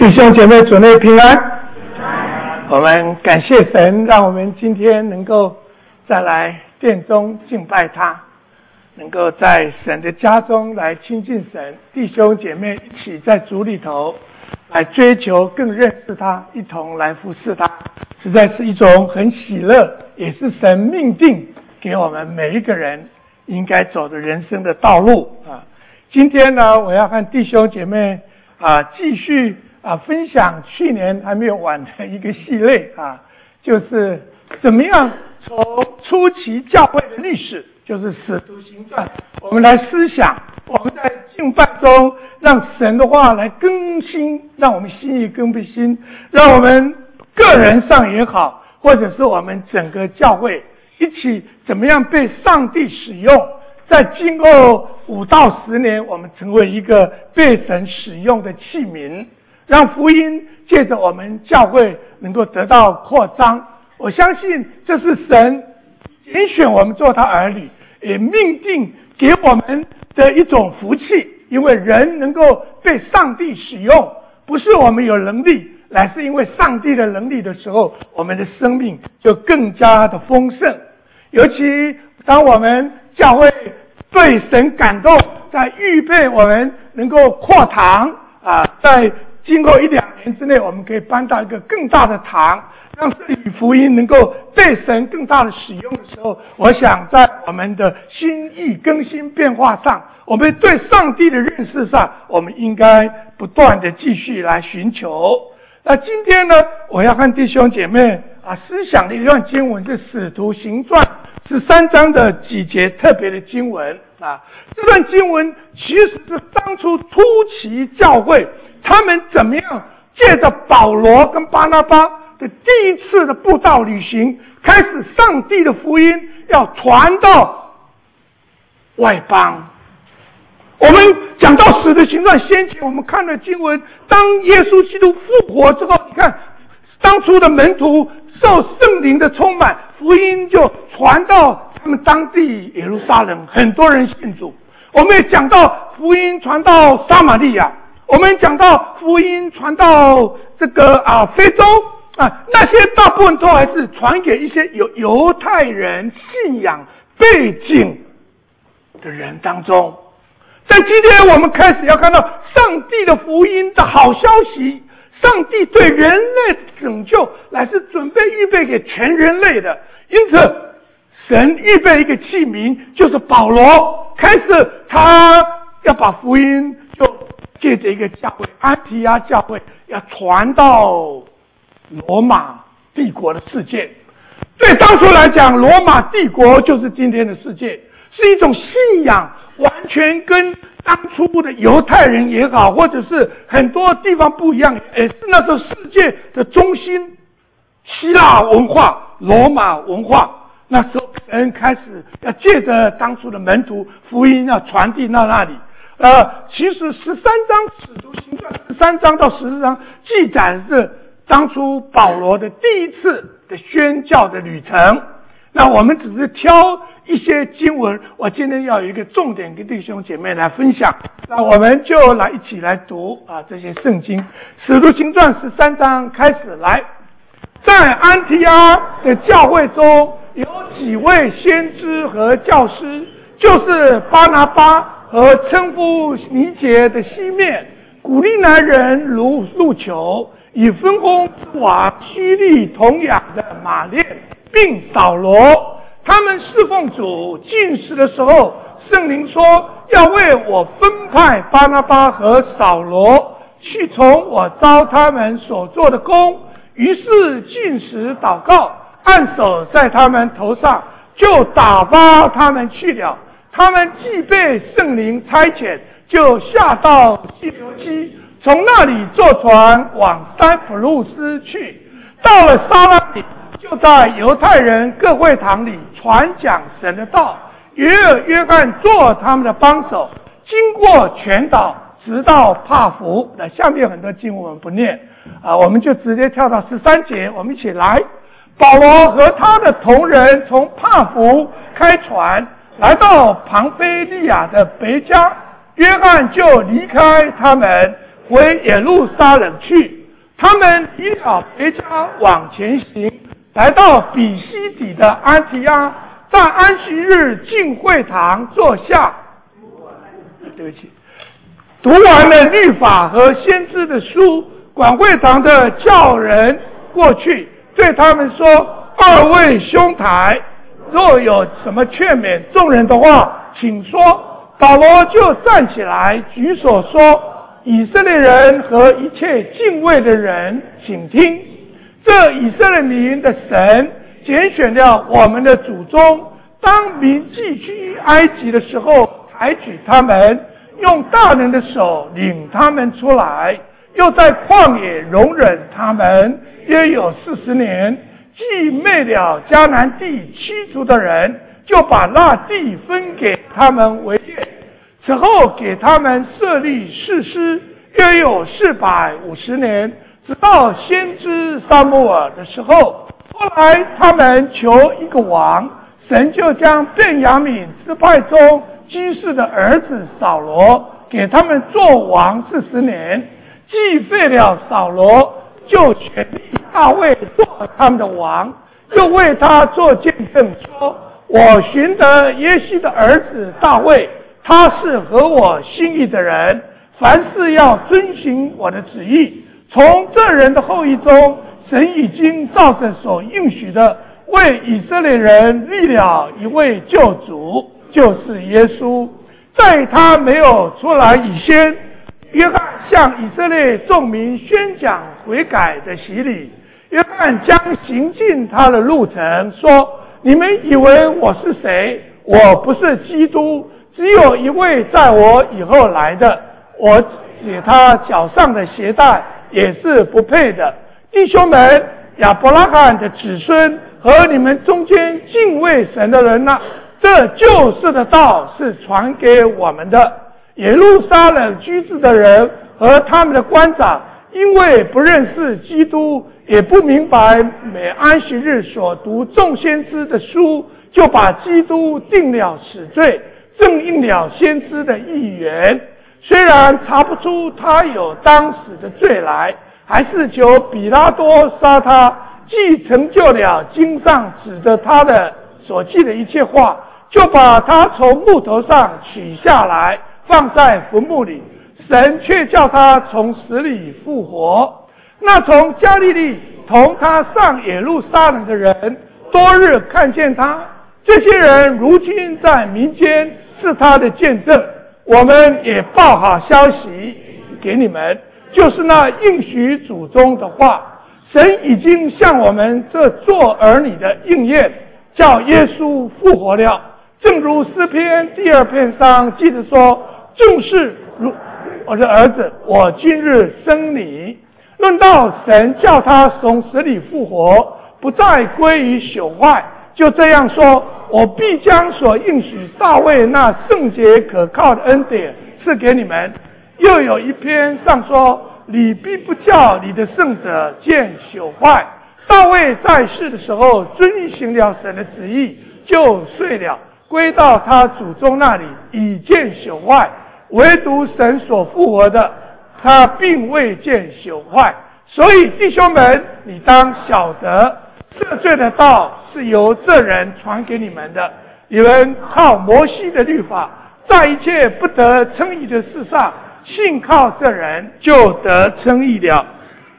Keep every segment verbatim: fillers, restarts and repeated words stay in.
弟兄姐妹主内平安。我们感谢神，让我们今天能够再来殿中敬拜他，能够在神的家中来亲近神，弟兄姐妹一起在主里头来追求更认识他，一同来服侍他，实在是一种很喜乐，也是神命定给我们每一个人应该走的人生的道路啊。今天呢，我要和弟兄姐妹啊继续啊分享去年还没有完的一个系列啊，就是怎么样从初期教会的历史，就是使徒行传，我们来思想，我们在敬拜中让神的话来更新，让我们心意更新，让我们个人上也好，或者是我们整个教会一起怎么样被上帝使用，在今后五到十年，我们成为一个被神使用的器皿，让福音借着我们教会能够得到扩张。我相信这是神拣选我们做他儿女，也命定给我们的一种福气，因为人能够被上帝使用，不是我们有能力，乃是因为上帝的能力的时候，我们的生命就更加的丰盛。尤其当我们教会对神感动，在预备我们能够扩堂啊，在经过一两年之内，我们可以搬到一个更大的堂，让这里福音能够被神更大的使用的时候，我想在我们的心意更新变化上，我们对上帝的认识上，我们应该不断的继续来寻求。那今天呢，我要和弟兄姐妹啊思想的一段经文是使徒行传十三章的几节特别的经文啊。这段经文其实是当初初期教会他们怎么样借着保罗跟巴拿巴的第一次的布道旅行，开始上帝的福音要传到外邦。我们讲到使徒行传先前，我们看了经文，当耶稣基督复活之后，你看当初的门徒受圣灵的充满，福音就传到他们当地耶路撒冷，很多人信主。我们也讲到福音传到撒玛利亚，我们讲到福音传到这个啊非洲啊，那些大部分都还是传给一些有犹太人信仰背景的人当中。在今天我们开始要看到上帝的福音的好消息，上帝对人类的拯救乃是准备预备给全人类的，因此神预备一个器皿，就是保罗，开始他要把福音就借着一个教会安提阿教会要传到罗马帝国的世界。对当初来讲，罗马帝国就是今天的世界，是一种信仰完全跟当初的犹太人也好，或者是很多地方不一样，也是那时候世界的中心，希腊文化、罗马文化。那时候人开始要借着当初的门徒，福音要传递到那里。呃，其实十三章使徒行传十三章到十四章记载是当初保罗的第一次的宣教的旅程。那我们只是挑一些经文，我今天要有一个重点跟弟兄姐妹来分享。那我们就来一起来读啊这些圣经。使徒行传十三章开始来，在安提阿的教会中有几位先知和教师，就是巴拿巴和称呼尼结的西面，古利奈人卢路求，以分封之王希利同养的马列，并扫罗。他们侍奉主进食的时候，圣灵说要为我分派巴拿巴和扫罗去从我召他们所做的工。于是进食祷告，按手在他们头上，就打发他们去了。他们既被圣灵差遣，就下到西流基，从那里坐船往三普路斯去。到了撒拉底，就在犹太人各会堂里传讲神的道。约尔约翰做他们的帮手，经过全岛，直到帕福。那下面有很多经文我们不念啊，我们就直接跳到十三节，我们一起来。保罗和他的同人从帕福开船，来到庞菲利亚的北家，约翰就离开他们，回耶路撒冷去。 他们离了别家往前行，来到比西底的安提阿，在安息日进会堂坐下。对不起，读完了律法和先知的书，管会堂的叫人过去，对他们说：二位兄台，若有什么劝勉众人的话，请说。保罗就站起来举手说：以色列人和一切敬畏的人，请听，这以色列民的神拣选了我们的祖宗，当民寄居埃及的时候，抬举他们，用大能的手领他们出来，又在旷野容忍他们约有四十年，既灭了迦南地七族的人，就把那地分给他们为业。此后给他们设立士师，约有四百五十年，直到先知撒母耳的时候。后来他们求一个王，神就将便雅悯支派中居士的儿子扫罗给他们做王四十年，既废了扫罗，就选立大卫做他们的王，又为他做见证说：我寻得耶西的儿子大卫，他是合我心意的人，凡事要遵行我的旨意。从这人的后裔中，神已经照着所应许的，为以色列人立了一位救主，就是耶稣。在他没有出来以前，约翰向以色列众民宣讲悔改的洗礼。约翰将行尽他的路程，说：你们以为我是谁？我不是基督，只有一位在我以后来的，我解他脚上的鞋带也是不配的。弟兄们，亚伯拉罕的子孙和你们中间敬畏神的人啊，这救世的道是传给我们的。耶路撒冷居住的人和他们的官长，因为不认识基督，也不明白每安息日所读众先知的书，就把基督定了死罪，正应了先知的预言。虽然查不出他有当死的罪来，还是求比拉多杀他，既成就了经上指着他的所记的一切话，就把他从木头上取下来，放在坟墓里。神却叫他从死里复活。那从加利利同他上耶路撒冷的人，多日看见他，这些人如今在民间是他的见证。我们也报好消息给你们，就是那应许祖宗的话，神已经向我们这做儿女的应验，叫耶稣复活了。正如诗篇第二篇上记得说：正是如我的儿子，我今日生你。论到神叫他从死里复活，不再归于朽坏，就这样说：我必将所应许大卫那圣洁可靠的恩典赐给你们。又有一篇上说：你必不叫你的圣者见朽坏。大卫在世的时候遵行了神的旨意，就睡了，归到他祖宗那里，已见朽坏。唯独神所复活的，他并未见朽坏。所以弟兄们，你当晓得，赦罪的道是由这人传给你们的。你们靠摩西的律法，在一切不得称义的事上，信靠这人，就得称义了。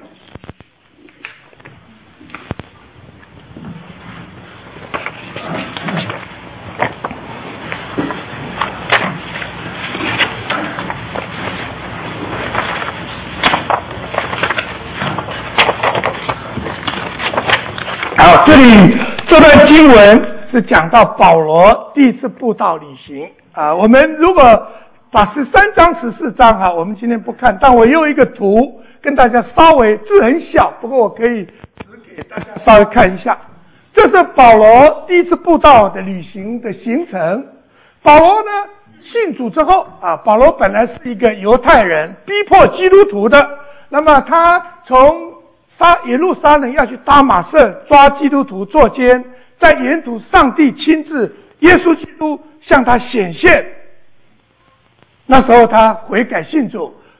好，这里这段经文是讲到保罗第一次布道旅行啊。我们如果把十三章十四章哈，我们今天不看，但我用一个图跟大家稍微，字很小，不过我可以指给大家稍微看一下。这是保罗第一次布道的旅行的行程。保罗呢信主之后啊，保罗本来是一个犹太人，逼迫基督徒的。那么他从撒耶路撒冷要去大马色抓基督徒作奸，在沿途上帝亲自耶稣基督向他显现。那时候他悔改信主，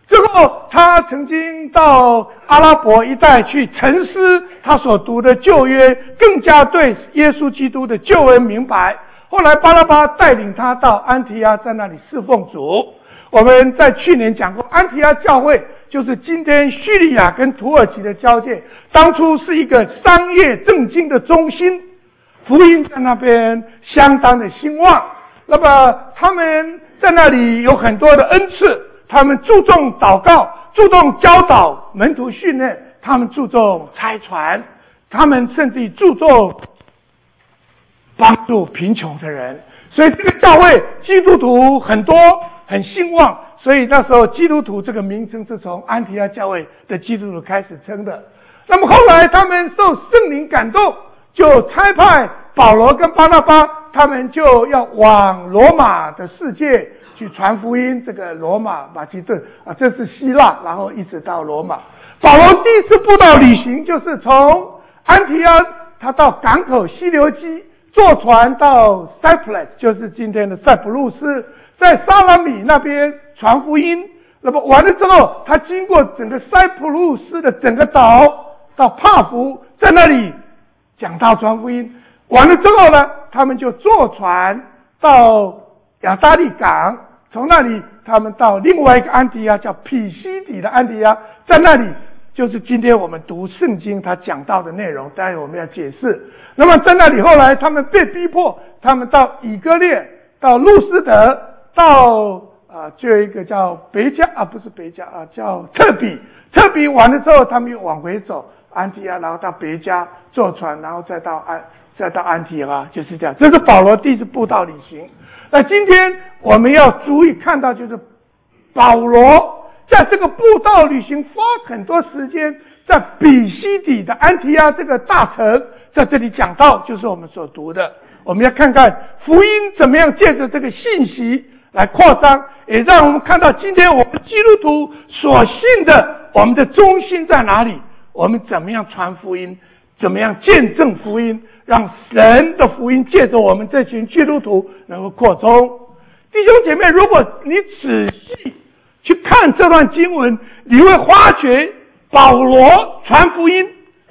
之后他曾经到阿拉伯一带去沉思他所读的旧约，更加对耶稣基督的救恩明白。后来巴拉巴带领他到安提阿，在那里侍奉主。我们在去年讲过，安提阿教会就是今天叙利亚跟土耳其的交界，当初是一个商业政经的中心，福音在那边相当的兴旺。那么他们在那里有很多的恩赐，他们注重祷告，注重教导门徒训练，他们注重差传，他们甚至于注重帮助贫穷的人。所以这个教会基督徒很多，很兴旺。所以那时候基督徒这个名称是从安提阿教会的基督徒开始称的。那么后来他们受圣灵感动，就差派保罗跟巴拿巴，他们就要往罗马的世界去传福音。这个罗马马其顿啊，这是希腊，然后一直到罗马。保罗第一次布道旅行就是从安提阿，他到港口西流基坐船到 Cyprus， 就是今天的塞浦路斯，在沙拉米那边传福音。那么完了之后，他经过整个塞浦路斯的整个岛到帕福，在那里讲道传福音。完了之后呢，他们就坐船到亚达利港，从那里他们到另外一个安提亚，叫毗西底的安提亚，在那里就是今天我们读圣经他讲到的内容，当然我们要解释。那么在那里后来他们被逼迫，他们到以哥列，到路斯德，到啊，就有一个叫别加啊，不是别加啊，叫特比。特比完了之后，他们又往回走，安提阿，然后到别加坐船，然后再到安，再到安提阿，就是这样。这是保罗第一次布道旅行。那今天我们要注意看到，就是保罗在这个布道旅行花很多时间在比西底的安提阿这个大城，在这里讲道，就是我们所读的。我们要看看福音怎么样借着这个信息来扩张，也让我们看到今天我们基督徒所信的，我们的中心在哪里，我们怎么样传福音，怎么样见证福音，让神的福音借着我们这群基督徒能够扩充。弟兄姐妹，如果你仔细去看这段经文，你会发觉保罗传福音，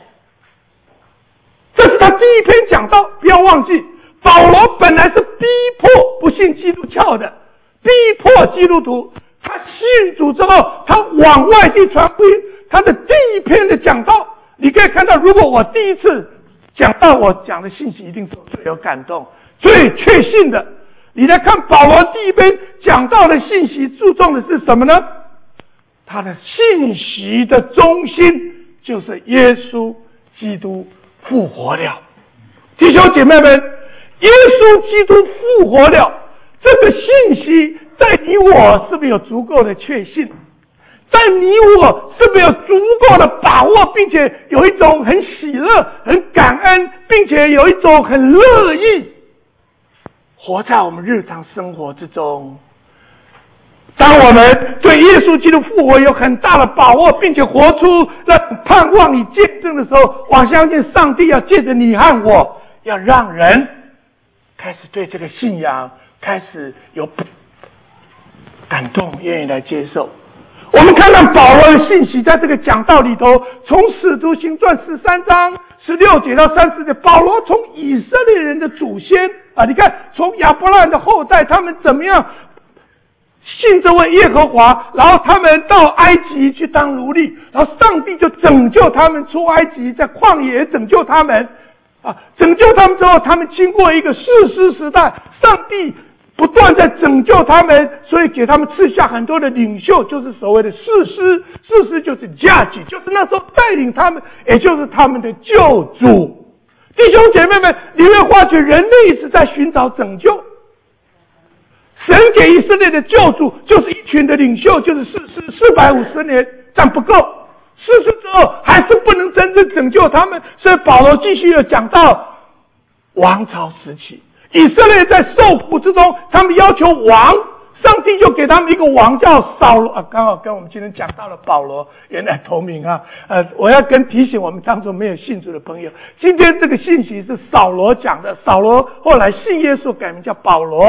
这是他第一篇讲道。不要忘记，保罗本来是逼迫不信基督教的，逼迫基督徒。他信主之后，他往外地传福音，他的第一篇的讲道，你可以看到，如果我第一次讲道，我讲的信息一定是最有感动、最确信的。你来看保罗第一篇讲道的信息，注重的是什么呢？他的信息的中心就是耶稣基督复活了。弟兄姐妹们，耶稣基督复活了，这个信息在你我是不是有足够的确信？在你我是不是有足够的把握，并且有一种很喜乐、很感恩，并且有一种很乐意活在我们日常生活之中？当我们对耶稣基督复活有很大的把握，并且活出那盼望与见证的时候，我相信上帝要借着你和我，要让人开始对这个信仰开始有感动，愿意来接受。我们看到保罗的信息，在这个讲道里头，从使徒行传十三章十六节到三十节，保罗从以色列人的祖先啊，你看从亚伯拉罕的后代，他们怎么样信这位耶和华，然后他们到埃及去当奴隶，然后上帝就拯救他们出埃及，在旷野拯救他们啊，拯救他们之后，他们经过一个士师时代，上帝不断在拯救他们，所以给他们赐下很多的领袖，就是所谓的士师。士师就是 judge， 就是那时候带领他们，也就是他们的救主。弟兄姐妹们，你会发觉人类是在寻找拯救。神给以色列的救主就是一群的领袖，就是士师，四百五十年，但不够。士师之后还是不能真正拯救他们，所以保罗继续的讲到王朝时期。以色列在受苦之中，他们要求王，上帝就给他们一个王叫扫罗啊，刚好跟我们今天讲到了保罗原来同名啊。呃，我要跟提醒我们当中没有信主的朋友，今天这个信息是扫罗讲的，扫罗后来信耶稣改名叫保罗。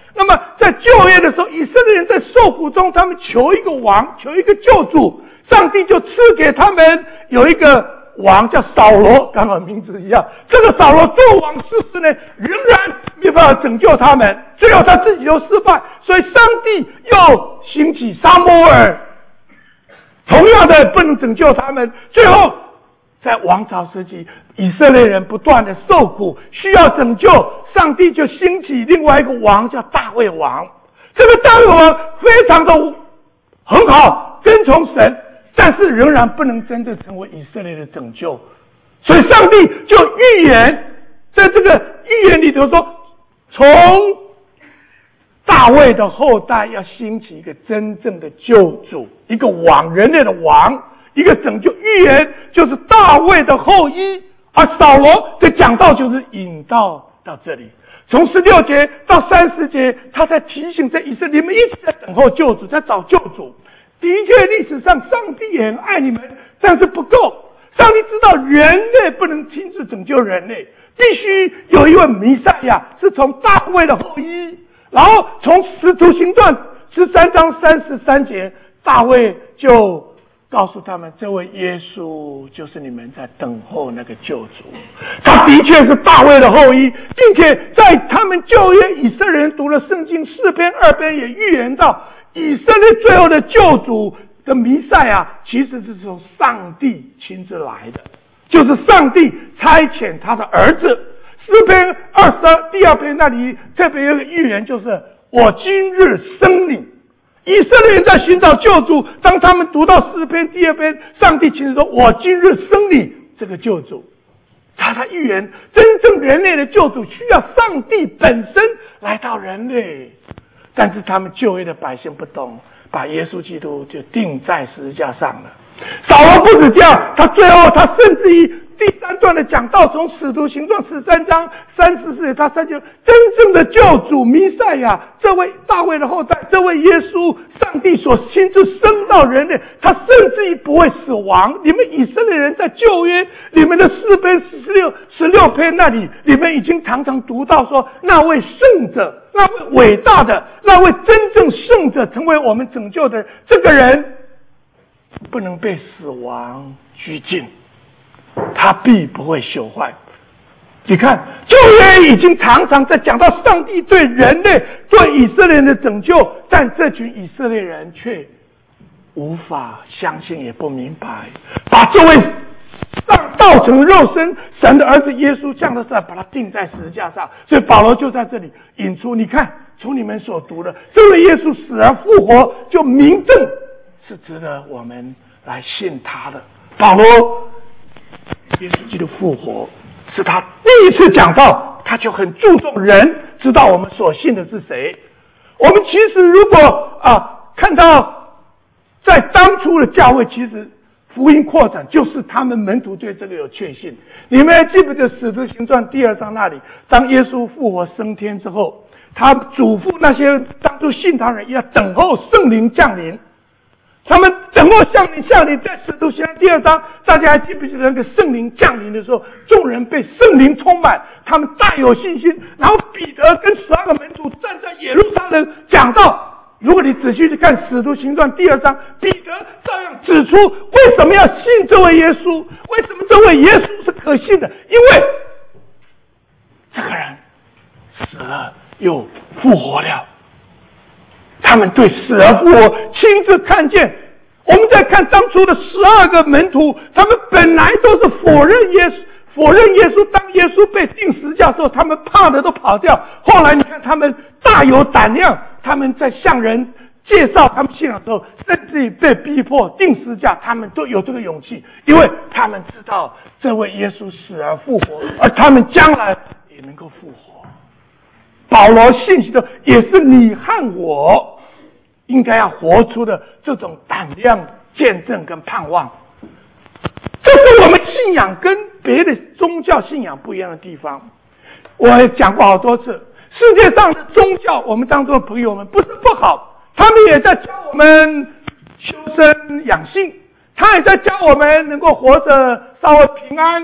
那么在旧约的时候，以色列人在受苦中，他们求一个王，求一个救主，上帝就赐给他们有一个王叫扫罗，刚好名字一样。这个扫罗做王四十年，仍然没办法拯救他们，最后他自己都失败，所以上帝又兴起撒母耳，同样的不能拯救他们。最后在王朝时期，以色列人不断的受苦，需要拯救，上帝就兴起另外一个王叫大卫王。这个大卫王非常的很好，跟从神，但是仍然不能真正成为以色列的拯救，所以上帝就预言，在这个预言里头说，从大卫的后代要兴起一个真正的救主，一个王，人类的王，一个拯救。预言就是大卫的后裔，而扫罗的讲道就是引到到这里。从十六节到三十节，他在提醒这以色列，你们一直在等候救主，在找救主。的确，历史上上帝也很爱你们，但是不够。上帝知道人类不能亲自拯救人类，必须有一位弥赛亚是从大卫的后裔。然后从使徒行传十三章三十三节，大卫就告诉他们，这位耶稣就是你们在等候那个救主。他的确是大卫的后裔，并且在他们旧约以色列人读了圣经四篇二篇也预言到，以色列最后的救主的弥赛亚其实是从上帝亲自来的，就是上帝差遣他的儿子。诗篇二十二第二篇那里特别有个预言，就是我今日生你。以色列人在寻找救主，当他们读到诗篇第二篇，上帝亲自说我今日生你这个救主。他的预言，真正人类的救主需要上帝本身来到人类，但是他们旧约的百姓不懂，把耶稣基督就钉在十字架上了。扫罗不止这样，他最后他甚至于第三段的讲道，从使徒行传十三章三十四节，他才就真正的救主弥赛亚，这位大卫的后代，这位耶稣，上帝所亲自生到人类，他甚至于不会死亡。你们以色列人在旧约，你们的诗篇十六十六篇那里，你们已经常常读到说，那位圣者，那位伟大的，那位真正圣者，成为我们拯救的人，这个人不能被死亡拘禁，他必不会朽坏。你看，旧约已经常常在讲到上帝对人类、对以色列人的拯救，但这群以色列人却无法相信，也不明白，把这位道成肉身神的儿子耶稣降到这，把他钉在十字架上。所以保罗就在这里引出，你看，从你们所读的，这位耶稣死而复活，就明证是值得我们来信他的。保罗耶稣基督复活是他第一次讲到，他就很注重人知道我们所信的是谁。我们其实如果啊看到在当初的教会，其实福音扩展就是他们门徒对这个有确信。你们还记不记得使徒行传第二章那里，当耶稣复活升天之后，他嘱咐那些当初信他人要等候圣灵降临。他们等候圣灵降临，在使徒行传第二章，大家还记不记得那个圣灵降临的时候，众人被圣灵充满，他们大有信心。然后彼得跟十二个门徒站在耶路撒冷讲道。如果你仔细去看使徒行传第二章，彼得照样指出为什么要信这位耶稣，为什么这位耶稣是可信的，因为这个人死了又复活了。他们对死而复活亲自看见。我们在看当初的十二个门徒，他们本来都是否认耶稣，否认耶稣。当耶稣被钉十字架的时候，他们怕的都跑掉。后来你看他们大有胆量，他们在向人介绍他们信仰的时候，甚至于被逼迫钉十字架，他们都有这个勇气，因为他们知道这位耶稣死而复活，而他们将来也能够复活。保罗信息的也是你和我应该要活出的这种胆量、见证跟盼望。这是我们信仰跟别的宗教信仰不一样的地方。我也讲过好多次，世界上的宗教，我们当中的朋友们不是不好，他们也在教我们修身养性，他也在教我们能够活着稍微平安，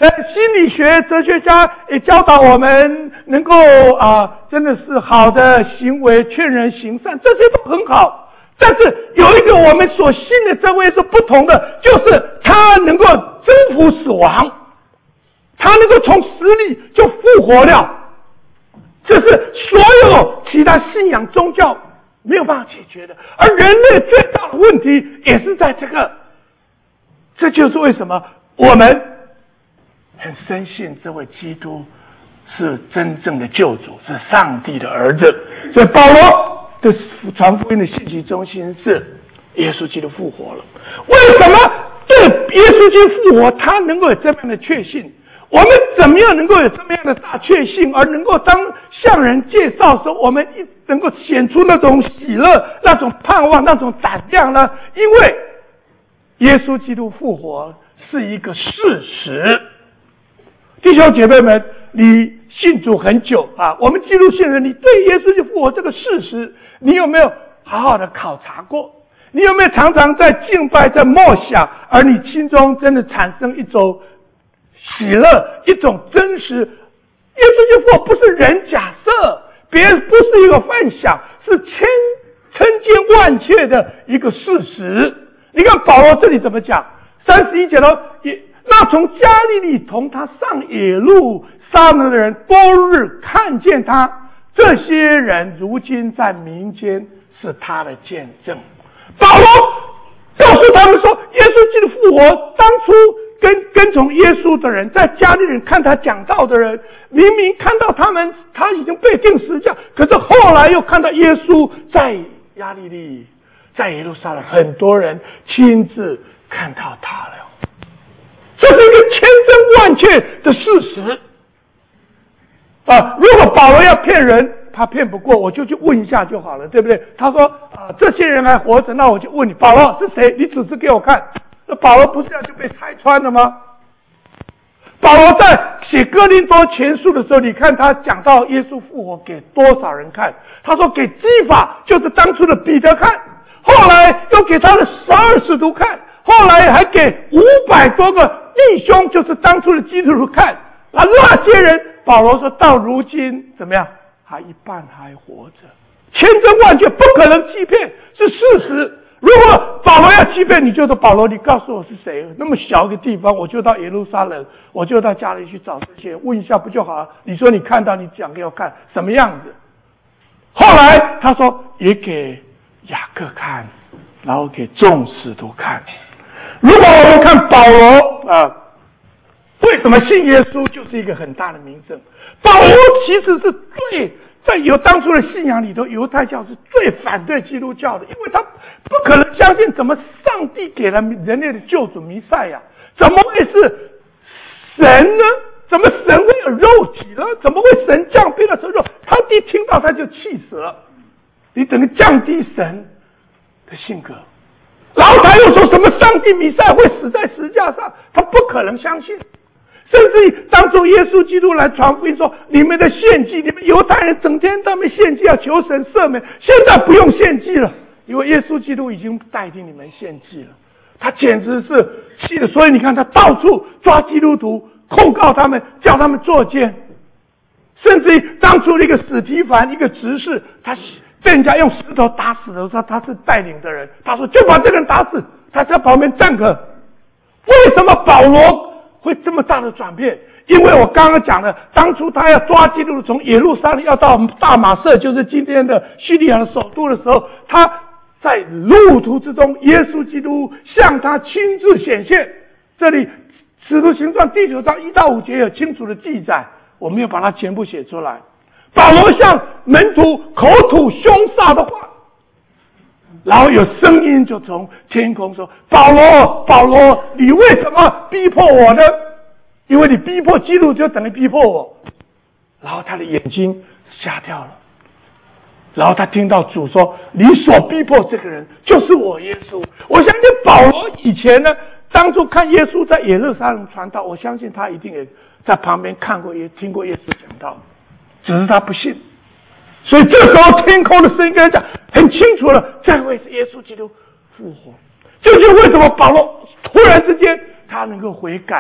呃，心理学哲学家也教导我们能够啊、呃，真的是好的行为劝人行善，这些都很好。但是有一个我们所信的真位是不同的，就是他能够征服死亡，他能够从死里就复活了。这是所有其他信仰宗教没有办法解决的，而人类最大的问题也是在这个。这就是为什么我们很深信这位基督是真正的救主，是上帝的儿子。所以保罗的传福音的信息中心是耶稣基督复活了。为什么对耶稣基督复活他能够有这样的确信？我们怎么样能够有这么样的大确信，而能够当向人介绍的时候，我们一能够显出那种喜乐、那种盼望、那种胆量呢？因为耶稣基督复活是一个事实。弟兄姐妹们，你信主很久啊，我们基督信人，你对耶稣基督复活这个事实，你有没有好好的考察过？你有没有常常在敬拜、在默想，而你心中真的产生一种喜乐，一种真实？耶稣基督复活不是人假设，别人不是一个幻想，是千千真万确的一个事实。你看保罗这里怎么讲？三十一节说，那从加利利同他上野路撒冷的人多日看见他，这些人如今在民间是他的见证。保罗告诉他们说，耶稣基督复活，当初跟跟从耶稣的人，在加利利看他讲道的人，明明看到他们他已经被钉十字架，可是后来又看到耶稣在加利利，在耶路撒冷，很多人亲自看到他了。这是一个千真万确的事实啊！如果保罗要骗人，他骗不过，我就去问一下就好了，对不对？他说啊，这些人还活着，那我就问你，保罗是谁？你指示给我看。那保罗不是这样就被拆穿了吗？保罗在写哥林多前书的时候，你看他讲到耶稣复活给多少人看？他说给基法，就是当初的彼得看，后来又给他的十二使徒看，后来还给五百多个弟兄，就是当初的基督徒看。那那些人，保罗说到如今怎么样？还一半还活着，千真万确，不可能欺骗，是事实。如果保罗要欺骗你，就说保罗，你告诉我是谁？那么小一个地方，我就到耶路撒冷，我就到家里去找这些人，问一下不就好了？你说你看到，你讲给我看什么样子？后来他说也给雅各看，然后给众使徒看。如果我们看保罗啊，为什么信耶稣就是一个很大的名声？保罗其实是最在有当初的信仰里头，犹太教是最反对基督教的，因为他不可能相信怎么上帝给了人类的救主弥赛亚，怎么会是神呢？怎么神会有肉体呢？怎么会神降变了成肉？他一听到他就气死了，你整个降低神的性格。然后他又说什么上帝弥赛亚会死在十字架上，他不可能相信。甚至于当初耶稣基督来传福音说，你们的献祭，你们犹太人整天他们献祭要求神赦免，现在不用献祭了，因为耶稣基督已经代替你们献祭了。他简直是气的，所以你看他到处抓基督徒，控告他们，叫他们作奸。甚至于当初那个史提凡，一个执事，他被人家用石头打死的时候，他是带领的人，他说就把这个人打死，他在旁边站着。为什么保罗会这么大的转变？因为我刚刚讲了，当初他要抓基督徒从耶路撒冷要到大马色，就是今天的叙利亚的首都的时候，他在路途之中，耶稣基督向他亲自显现。这里使徒行传第九章一到五节有清楚的记载，我没有把它全部写出来。保罗向门徒口吐凶煞的话，然后有声音就从天空说，保罗保罗，你为什么逼迫我呢？因为你逼迫基督就等于逼迫我。然后他的眼睛瞎掉了，然后他听到主说，你所逼迫这个人就是我耶稣。我相信保罗以前呢，当初看耶稣在耶路撒冷传道，我相信他一定也在旁边看过也听过耶稣讲道，只是他不信。所以这时候天空的声音跟他讲很清楚了，这位是耶稣基督复活。这就是为什么保罗突然之间他能够悔改，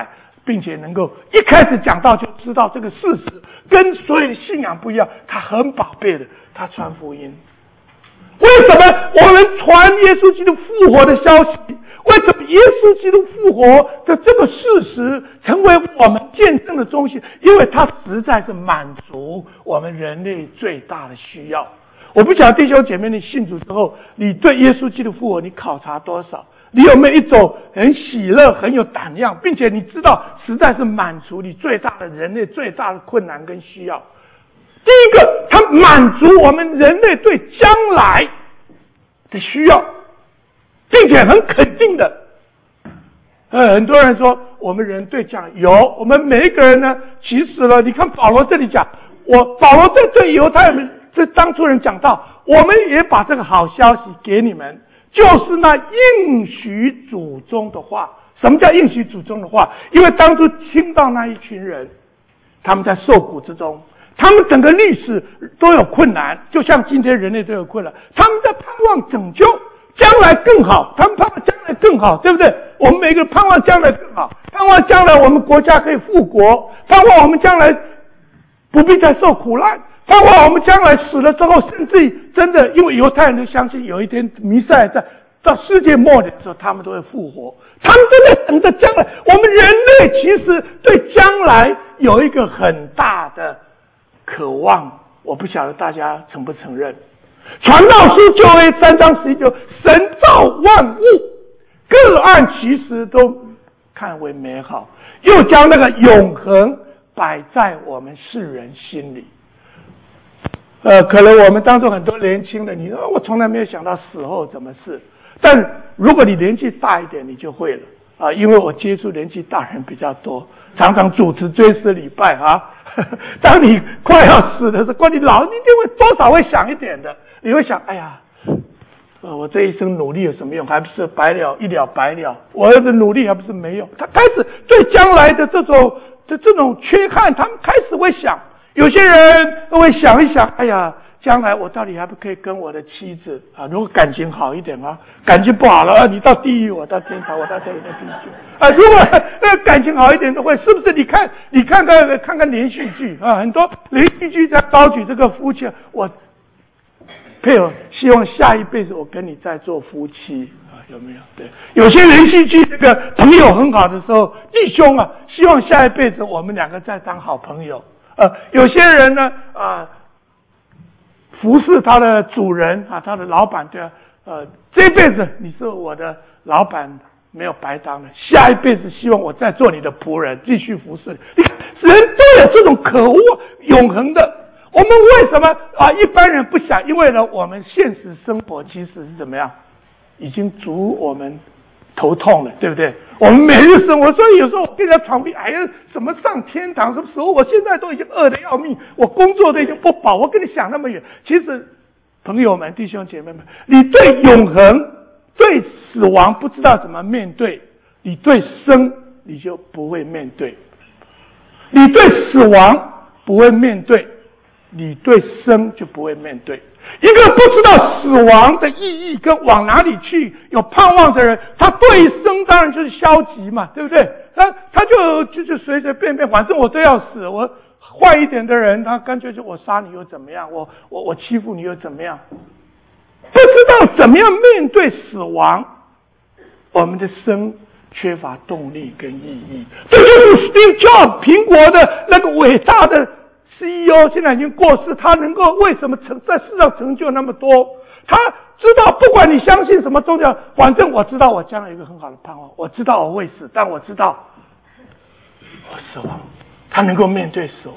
并且能够一开始讲到就知道这个事实跟所有的信仰不一样，他很宝贝的，他传福音。为什么我们传耶稣基督复活的消息？为什么耶稣基督复活的这个事实成为我们见证的中心？因为它实在是满足我们人类最大的需要。我不晓得弟兄姐妹，你信主之后，你对耶稣基督复活你考察多少？你有没有一种很喜乐、很有胆量，并且你知道实在是满足你最大的人类最大的困难跟需要？第一个，它满足我们人类对将来的需要，并且很肯定的。呃，很多人说我们人对将来有，我们每一个人呢，其实呢，你看保罗这里讲，我保罗这对犹太人这当初人讲到，我们也把这个好消息给你们，就是那应许祖宗的话。什么叫应许祖宗的话？因为当初听到那一群人，他们在受苦之中，他们整个历史都有困难，就像今天人类都有困难，他们在盼望拯救，将来更好，他们盼望将来更好，对不对？我们每个人盼望将来更好，盼望将来我们国家可以复国，盼望我们将来不必再受苦难，盼望我们将来死了之后，甚至真的，因为犹太人都相信有一天弥赛亚在到世界末日的时候，他们都会复活。他们都在等着将来。我们人类其实对将来有一个很大的渴望，我不晓得大家承不承认。传道书旧约三章十一节，神造万物，各按其时都看为美好，又将那个永恒摆在我们世人心里。呃，可能我们当中很多年轻的，你说我从来没有想到死后怎么事。但如果你年纪大一点，你就会了啊！因为我接触年纪大人比较多，常常主持追思礼拜啊。当你快要死的时候，关你老，你一定会多少会想一点的。你会想，哎呀，呃，我这一生努力有什么用？还不是白了，一了百了。我的努力还不是没用。他开始对将来的这种的这种缺憾，他们开始会想。有些人都会想一想，哎呀。将来我到底还不可以跟我的妻子啊？如果感情好一点啊，感情不好了啊，你到地狱，我到天堂，我到这里到地狱啊。如果呃感情好一点的话，是不是？你看，你看看看看连续剧啊，很多连续剧在高举这个夫妻，我配偶希望下一辈子我跟你再做夫妻啊，有没有？对，有些连续剧这个朋友很好的时候，弟兄啊，希望下一辈子我们两个再当好朋友。呃，有些人呢啊。服侍他的主人啊，他的老板，对啊，呃，这辈子你是我的老板，没有白当的。下一辈子希望我再做你的仆人，继续服侍你。你看，人都有这种渴望永恒的。我们为什么啊？一般人不想，因为呢，我们现实生活其实是怎么样，已经足我们头痛了，对不对？我们每日生活，所以有时候我跟人家传逼，哎呀，什么上天堂，什么时候？我现在都已经饿得要命，我工作都已经不保，我跟你想那么远。其实，朋友们、弟兄姐妹们，你对永恒、对死亡不知道怎么面对，你对生你就不会面对；你对死亡不会面对，你对生就不会面对。一个不知道死亡的意义跟往哪里去有盼望的人，他对生当然就是消极嘛，对不对？他他就就就随随便便，反正我都要死。我坏一点的人，他干脆就我杀你又怎么样？我我我欺负你又怎么样？不知道怎么样面对死亡，我们的生缺乏动力跟意义。这就是 Steve Jobs 苹果的那个伟大的C E O 现在已经过世，他能够为什么成在世上成就那么多？他知道，不管你相信什么宗教，反正我知道我将来有一个很好的盼望，我知道我会死，但我知道我死亡，他能够面对死亡。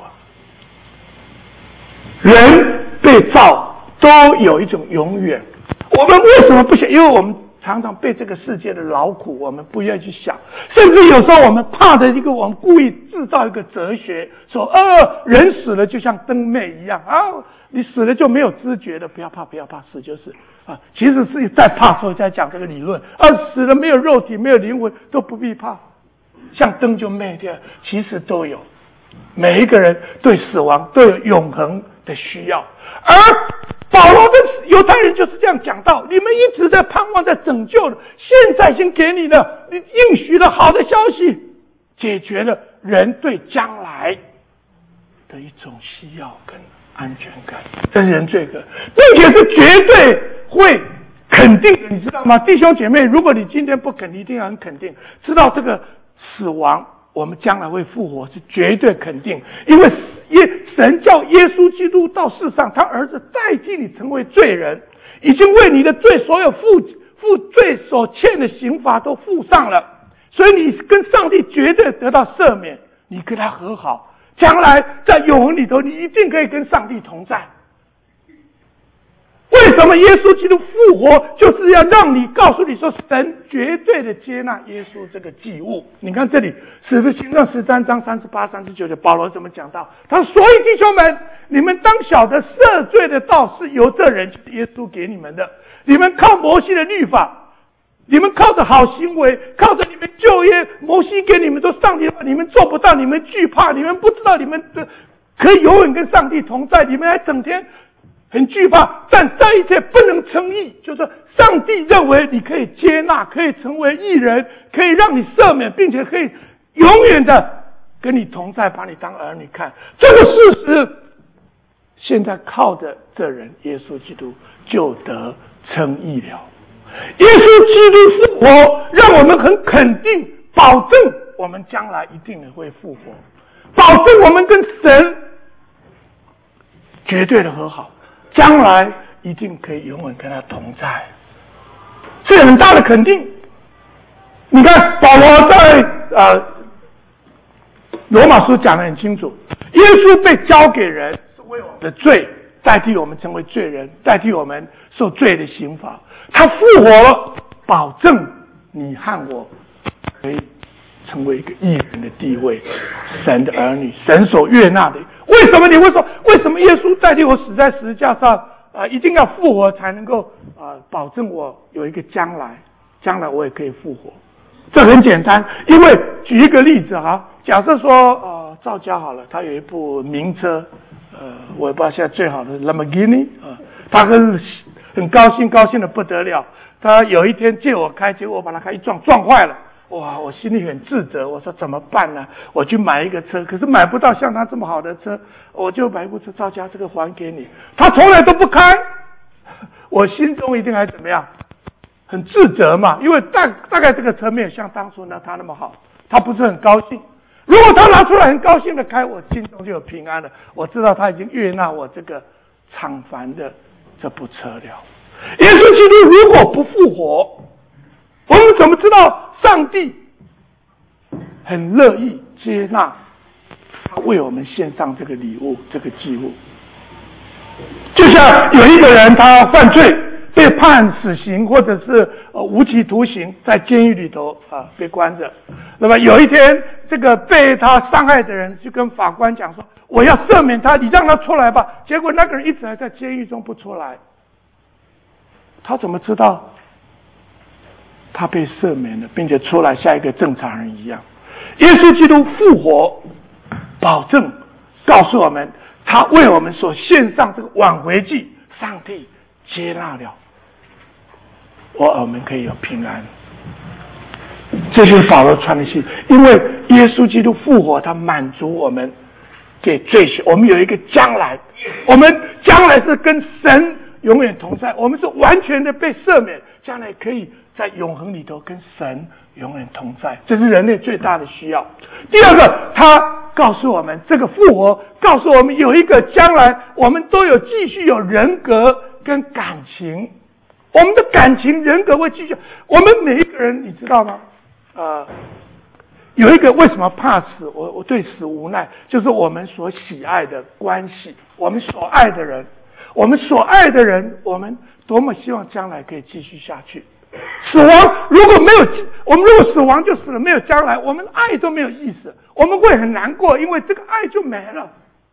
人被造都有一种永远，我们为什么不想？因为我们常常被这个世界的劳苦，我们不愿意去想，甚至有时候我们怕的一个，我们故意制造一个哲学，说呃，人死了就像灯妹一样啊，你死了就没有知觉的，不要怕，不要怕，死就是啊，其实是在怕，所以在讲这个理论，啊，死了没有肉体，没有灵魂都不必怕，像灯就灭掉，其实都有，每一个人对死亡都有永恒的需要，而保罗跟犹太人就是这样讲到，你们一直在盼望在拯救的，现在先给你的，你应许了好的消息， 解决了人对将来的一种需要跟安全感，这是人罪恶，并且是绝对会肯定的，你知道吗？弟兄姐妹，如果你今天不肯，你一定要很肯定，知道这个死亡，我们将来会复活，是绝对肯定，因为耶神叫耶稣基督到世上，他儿子代替你成为罪人，已经为你的罪所有付付罪所欠的刑罚都付上了，所以你跟上帝绝对得到赦免，你跟他和好，将来在永恒里头，你一定可以跟上帝同在。为什么耶稣基督复活，就是要让你告诉你说，神绝对的接纳耶稣这个祭物。你看这里使徒行传十三章三十八、三十九节，保罗怎么讲到？他说：所以弟兄们，你们当晓得赦罪的道是由这人，就是耶稣给你们的。你们靠摩西的律法，你们靠着好行为，靠着你们旧约摩西给你们说上帝的话，你们做不到，你们惧怕，你们不知道你们的可以永远跟上帝同在，你们还整天很惧怕，但这一切不能称义，就是说上帝认为你可以接纳，可以成为义人，可以让你赦免，并且可以永远的跟你同在，把你当儿女看。这个事实现在靠着这人耶稣基督就得称义了。耶稣基督复活，让我们很肯定保证我们将来一定会复活，保证我们跟神绝对的和好，将来一定可以永远跟他同在，这很大的肯定。你看保罗在呃罗马书讲得很清楚，耶稣被交给人是为我们的罪，代替我们成为罪人，代替我们受罪的刑罚。他复活了，保证你和我可以成为一个义人的地位，神的儿女，神所悦纳的。为什么你会说，为什么耶稣代替我死在十字架上啊、呃？一定要复活才能够啊、呃，保证我有一个将来，将来我也可以复活。这很简单，因为举一个例子哈，假设说呃赵家好了，他有一部名车，呃，我也不知道现在最好的 Lamborghini 啊、呃，他很很高兴，高兴的不得了。他有一天借我开，结果我把他开一撞，撞坏了。哇，我心里很自责，我说怎么办呢？我去买一个车，可是买不到像他这么好的车，我就买一部车，赵家这个还给你。他从来都不开，我心中一定还怎么样？很自责嘛，因为大大概这个车没有像当初呢他那么好，他不是很高兴。如果他拿出来很高兴的开，我心中就有平安了，我知道他已经悦纳我这个敞凡的这部车了。耶稣基督如果不复活，我们怎么知道上帝很乐意接纳他为我们献上这个礼物，这个祭物？就像有一个人他犯罪被判死刑或者是呃无期徒刑，在监狱里头啊被关着。那么有一天，这个被他伤害的人就跟法官讲说：“我要赦免他，你让他出来吧。”结果那个人一直还在监狱中不出来。他怎么知道他被赦免了，并且出来像一个正常人一样？耶稣基督复活，保证告诉我们，他为我们所献上这个挽回祭，上帝接纳了。我们可以有平安，这就是保罗传的信。因为耶稣基督复活，他满足我们给罪许，我们有一个将来，我们将来是跟神永远同在，我们是完全的被赦免，将来可以在永恒里头跟神永远同在，这是人类最大的需要。第二个，他告诉我们，这个复活告诉我们有一个将来，我们都有继续有人格跟感情。我们的感情人格会继续，我们每一个人你知道吗？呃，有一个为什么怕死，我我对死无奈，就是我们所喜爱的关系，我们所爱的人，我们所爱的人，我们多么希望将来可以继续下去。死亡如果没有，我们如果死亡就死了，没有将来，我们爱都没有意思，我们会很难过，因为这个爱就没了。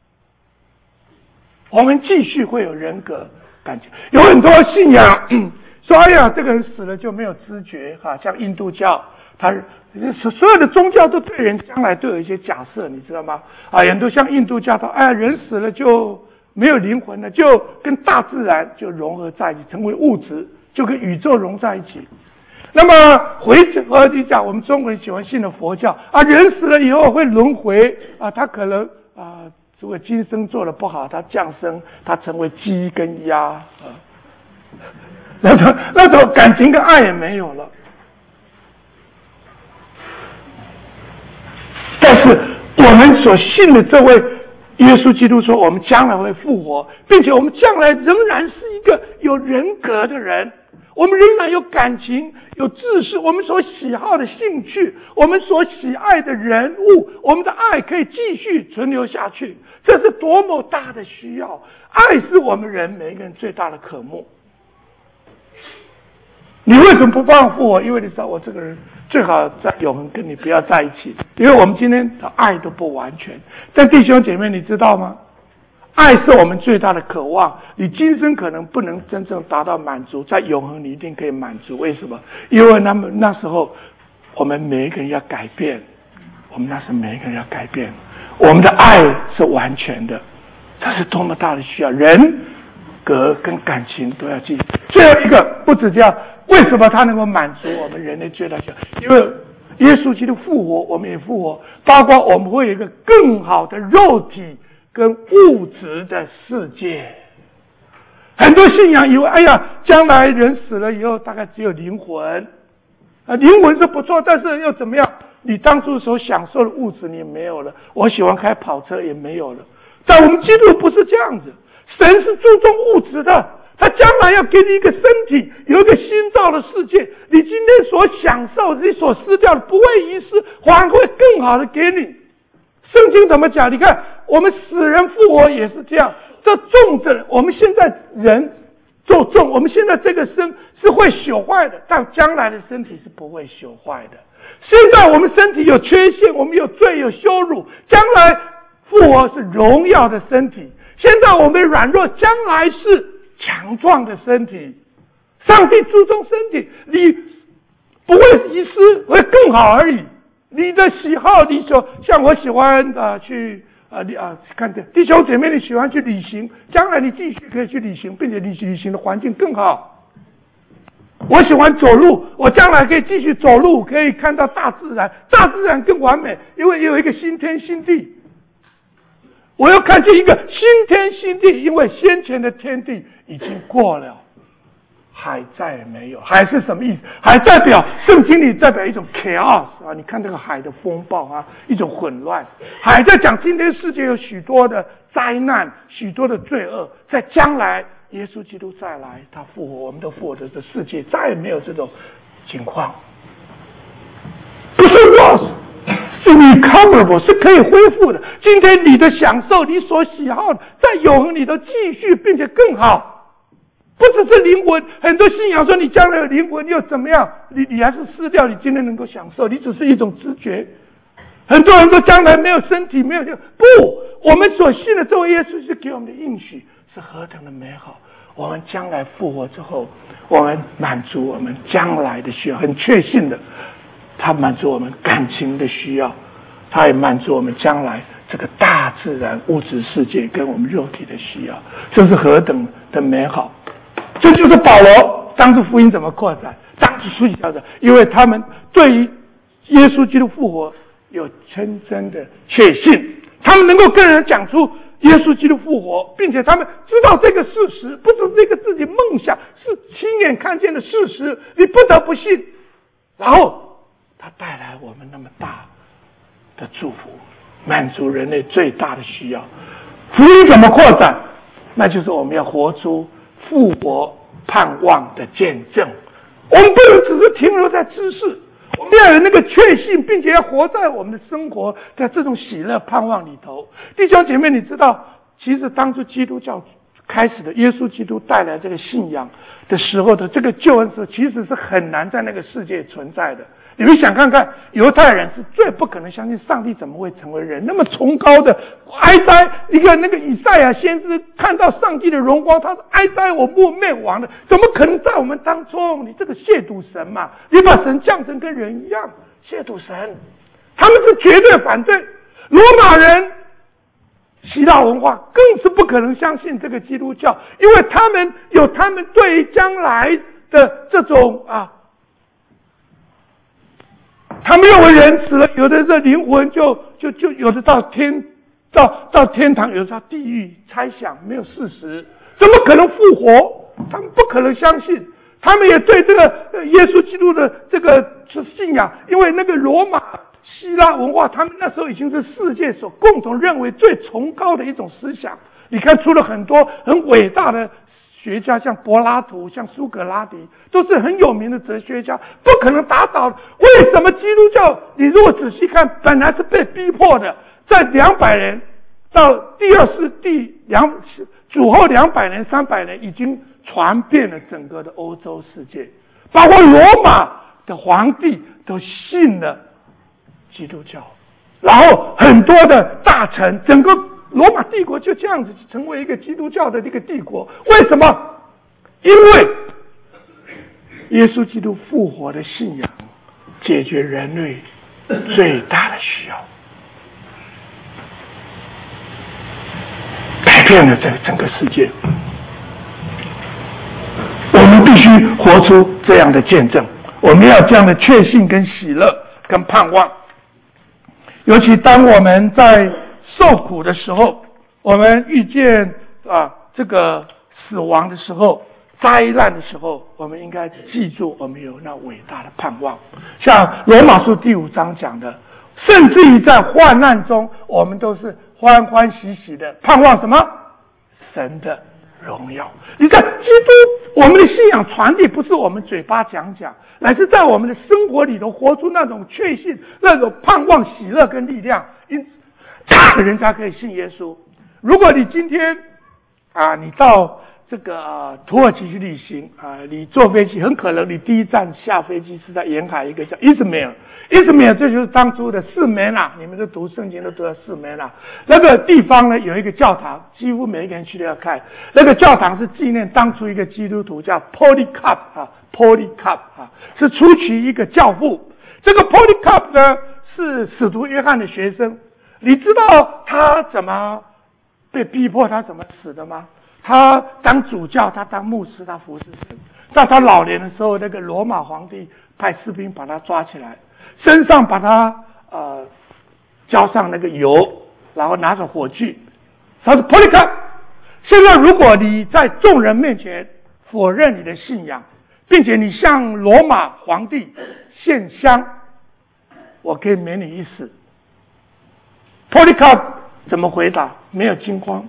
我们继续会有人格感觉，有很多信仰、嗯、说哎呀这个人死了就没有知觉哈，像印度教，他所有的宗教都对人将来都有一些假设，你知道吗？啊，很多像印度教他哎呀人死了就没有灵魂了，就跟大自然就融合在一起，成为物质，就跟宇宙融在一起。 那么回和你讲，我们中国人喜欢信的佛教啊，人死了以后会轮回啊，他可能啊，如果今生做的不好，他降生，他成为鸡跟鸭啊，那种那种感情跟爱也没有了。但是我们所信的这位耶稣基督说，我们将来会复活，并且我们将来仍然是一个有人格的人。我们仍然有感情，有知识，我们所喜好的兴趣，我们所喜爱的人物，我们的爱可以继续存留下去。这是多么大的需要！爱是我们人每一个人最大的渴慕。你为什么不帮我复活？因为你知道我这个人最好在永恒跟你不要在一起，因为我们今天的爱都不完全。但弟兄姐妹，你知道吗？爱是我们最大的渴望，你今生可能不能真正达到满足，在永恒你一定可以满足。为什么？因为那么那时候我们每一个人要改变，我们那时候每一个人要改变，我们的爱是完全的，这是多么大的需要，人格跟感情都要记。最后一个不止这样，为什么他能够满足我们人类最大需要？因为耶稣基督复活，我们也复活，包括我们会有一个更好的肉体跟物质的世界。很多信仰以为，哎呀，将来人死了以后大概只有灵魂啊，灵魂是不错，但是又怎么样？你当初所享受的物质你没有了，我喜欢开跑车也没有了。在我们基督不是这样子，神是注重物质的，他将来要给你一个身体，有一个新造的世界，你今天所享受你所失掉的不会遗失，反而会更好的给你。圣经怎么讲？你看我们死人复活也是这样，这种子我们现在人做种，我们现在这个身是会朽坏的，但将来的身体是不会朽坏的。现在我们身体有缺陷，我们有罪有羞辱，将来复活是荣耀的身体。现在我们软弱，将来是强壮的身体。上帝注重身体，你不会遗失，会更好而已。你的喜好，你所像我喜欢啊去啊你啊看着弟兄姐妹，你喜欢去旅行，将来你继续可以去旅行，并且旅旅行的环境更好。我喜欢走路，我将来可以继续走路，可以看到大自然，大自然更完美，因为有一个新天新地。我要看见一个新天新地，因为先前的天地已经过了，海再也没有。海是什么意思？海代表圣经里代表一种 chaos 啊，你看这个海的风暴啊，一种混乱。海在讲今天世界有许多的灾难，许多的罪恶，在将来耶稣基督再来，他复活，我们都复活的这世界再也没有这种情况。不是 loss， 是 recoverable， 是可以恢复的。今天你的享受，你所喜好的，在永恒里头继续，并且更好。不只是灵魂，很多信仰说你将来有灵魂，你又怎么样？你你还是失掉你今天能够享受，你只是一种直觉。很多人说将来没有身体，没有不，我们所信的这位耶稣是给我们的应许，是何等的美好！我们将来复活之后，我们满足我们将来的需要，很确信的，他满足我们感情的需要，他也满足我们将来这个大自然物质世界跟我们肉体的需要，这是何等的美好！这就是保罗当初福音怎么扩展，当初书写的，因为他们对于耶稣基督复活有真正的确信，他们能够跟人讲出耶稣基督复活，并且他们知道这个事实，不是这个自己梦想，是亲眼看见的事实，你不得不信。然后他带来我们那么大的祝福，满足人类最大的需要。福音怎么扩展？那就是我们要活出复活盼望的见证。我们不能只是停留在知识，我们要有那个确信，并且要活在我们的生活的这种喜乐盼望里头。弟兄姐妹，你知道其实当初基督教开始的，耶稣基督带来这个信仰的时候的这个救恩是其实是很难在那个世界存在的。你们想看看，犹太人是最不可能相信上帝怎么会成为人，那么崇高的哀哉，一个那个以赛亚先知看到上帝的荣光，他说哀哉我不灭亡的，怎么可能在我们当中？你这个亵渎神嘛，你把神降成跟人一样，亵渎神，他们是绝对反对。罗马人希腊文化更是不可能相信这个基督教，因为他们有他们对于将来的这种啊他们认为人死了，有的这灵魂就就就有的到天到到天堂，有的到地狱，猜想没有事实，怎么可能复活？他们不可能相信。他们也对这个耶稣基督的这个信仰，因为那个罗马希腊文化，他们那时候已经是世界所共同认为最崇高的一种思想。你看，出了很多很伟大的学家，像柏拉图、像苏格拉底，都是很有名的哲学家，不可能打倒。为什么基督教？你如果仔细看，本来是被逼迫的，在两百年到第二世纪两主后两百年、三百年，已经传遍了整个的欧洲世界，包括罗马的皇帝都信了基督教，然后很多的大臣，整个罗马帝国就这样子成为一个基督教的一个帝国。为什么？因为耶稣基督复活的信仰解决人类最大的需要，改变了这个整个世界。我们必须活出这样的见证，我们要这样的确信跟喜乐跟盼望。尤其当我们在受苦的时候，我们遇见啊这个死亡的时候，灾难的时候，我们应该记住我们有那伟大的盼望。像罗马书第五章讲的，甚至于在患难中，我们都是欢欢喜喜的盼望什么？神的荣耀。你看，基督我们的信仰传递不是我们嘴巴讲讲，乃是在我们的生活里头活出那种确信、那种盼望、喜乐跟力量，因此人家可以信耶稣。如果你今天啊，你到这个、呃、土耳其去旅行啊，你坐飞机，很可能你第一站下飞机是在沿海一个叫伊斯梅尔，伊斯梅尔这就是当初的士梅拉，你们都读圣经都读到士梅拉那个地方呢，有一个教堂，几乎每一个人去都要看。那个教堂是纪念当初一个基督徒叫 Polycarp 啊 ，Polycarp 啊，是初期一个教父。这个 Polycarp 呢是使徒约翰的学生。你知道他怎么被逼迫，他怎么死的吗？他当主教，他当牧师，他服侍神。到他老年的时候，那个罗马皇帝派士兵把他抓起来，身上把他呃浇上那个油，然后拿着火炬。他说 Polycarp， 现在如果你在众人面前否认你的信仰，并且你向罗马皇帝献香，我可以免你一死。Polycarp 怎么回答？没有惊慌。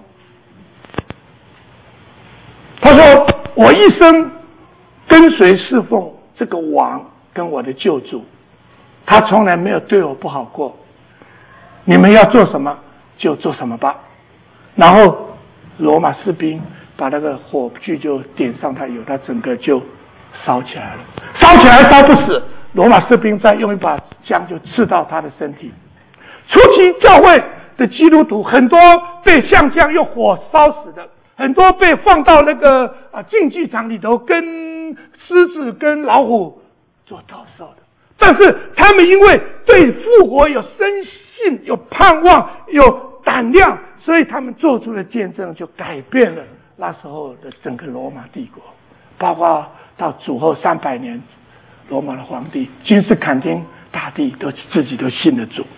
他说：“我一生跟随侍奉这个王跟我的救主，他从来没有对我不好过。你们要做什么就做什么吧。”然后罗马士兵把那个火炬就点上他油，他整个就烧起来了。烧起来烧不死，罗马士兵再用一把枪就刺到他的身体。初期教会的基督徒很多被像这样用火烧死的，很多被放到那个啊竞技场里头跟狮子跟老虎做斗兽的。但是他们因为对复活有深信、有盼望、有胆量，所以他们做出的见证就改变了那时候的整个罗马帝国，包括到主后三百年，罗马的皇帝君士坦丁大帝都自己都信了主。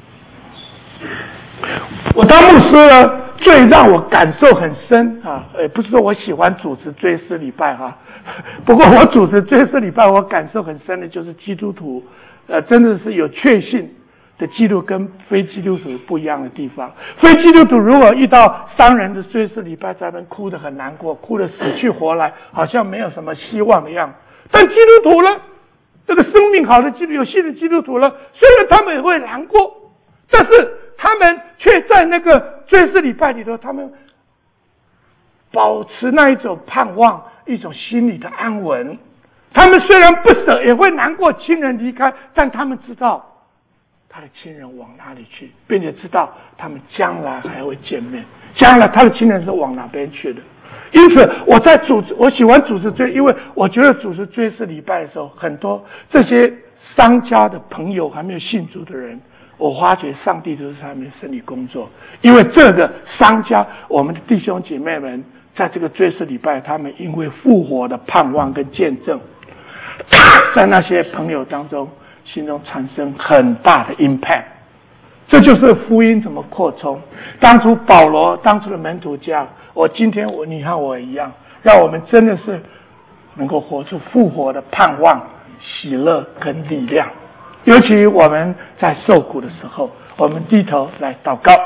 我当牧师呢，最让我感受很深啊，也不是说我喜欢主持追思礼拜哈、啊，不过我主持追思礼拜，我感受很深的就是基督徒，呃，真的是有确信的基督跟非基督徒不一样的地方。非基督徒如果遇到商人的追思礼拜，在那边哭得很难过，哭得死去活来，好像没有什么希望的样子。但基督徒呢，这个生命好的基督有信的基督徒呢，虽然他们也会难过，但是他们却在那个追思礼拜里头，他们保持那一种盼望，一种心理的安稳。他们虽然不舍，也会难过亲人离开，但他们知道他的亲人往哪里去，并且知道他们将来还会见面，将来他的亲人是往哪边去的。因此我在主持，我喜欢主持追，因为我觉得主持追思礼拜的时候，很多这些商家的朋友还没有信主的人，我发觉上帝都是他们生理工作。因为这个商家，我们的弟兄姐妹们在这个追思礼拜，他们因为复活的盼望跟见证，在那些朋友当中心中产生很大的 impact。这就是福音怎么扩充。当初保罗，当初的门徒这样，我今天我你和我一样，让我们真的是能够活出复活的盼望、喜乐跟力量。尤其我们在受苦的时候，我们低头来祷告。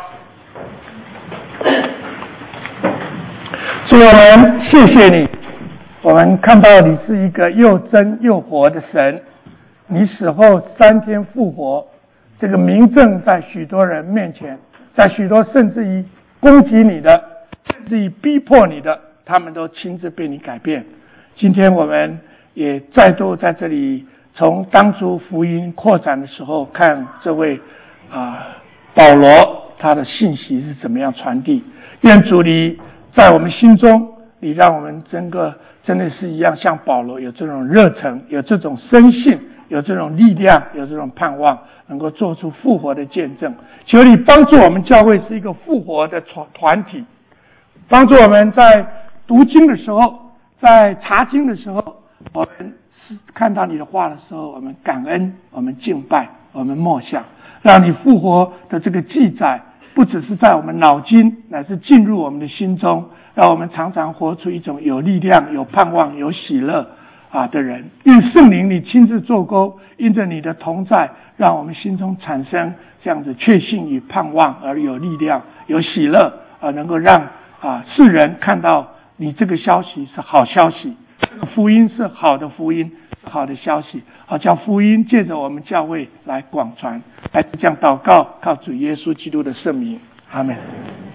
主，我们谢谢你，我们看到你是一个又真又活的神，你死后三天复活，这个明证在许多人面前，在许多甚至于攻击你的，甚至于逼迫你的，他们都亲自被你改变。今天我们也再度在这里，从当初福音扩展的时候，看这位啊保罗他的信息是怎么样传递。愿主你在我们心中，你让我们整个真的是一样，像保罗有这种热忱，有这种深信，有这种力量，有这种盼望，能够做出复活的见证。求你帮助我们教会是一个复活的团团体，帮助我们在读经的时候，在查经的时候，我们看到你的话的时候，我们感恩，我们敬拜，我们默想，让你复活的这个记载不只是在我们脑筋，乃是进入我们的心中，让我们常常活出一种有力量、有盼望、有喜乐啊的人。愿圣灵你亲自做工，因着你的同在，让我们心中产生这样子确信与盼望，而有力量、有喜乐，啊，能够让啊世人看到你这个消息是好消息，这个福音是好的福音，好的消息，好叫福音借着我们教会来广传。来这样祷告，靠主耶稣基督的圣名，阿们。